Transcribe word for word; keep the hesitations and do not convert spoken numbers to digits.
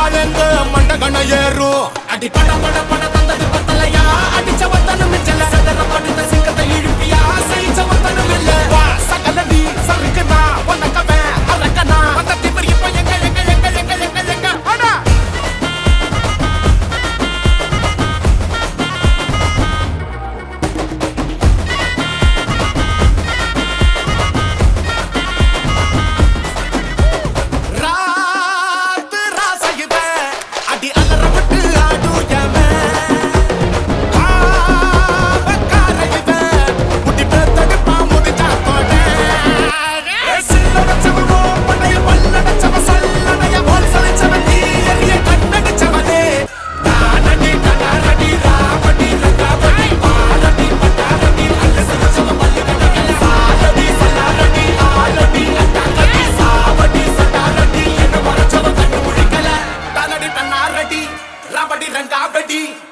எங்க மண்டகண ஏறும் அடி பட பட பட தந்தது பத்தலையா அடிச்ச வத்தனும் மிச்சல சதற படுத்த சிங்கத்தை இழுப்பியா செய்ச்ச வத்தனும் இல்ல வா சகலடி சறுக்குனா உனக்கவே அரக்கனா அந்த திமிரி இப்ப எங்க எங்க எங்க எங்க எங்க எங்க அடா Rabadi ranga bedi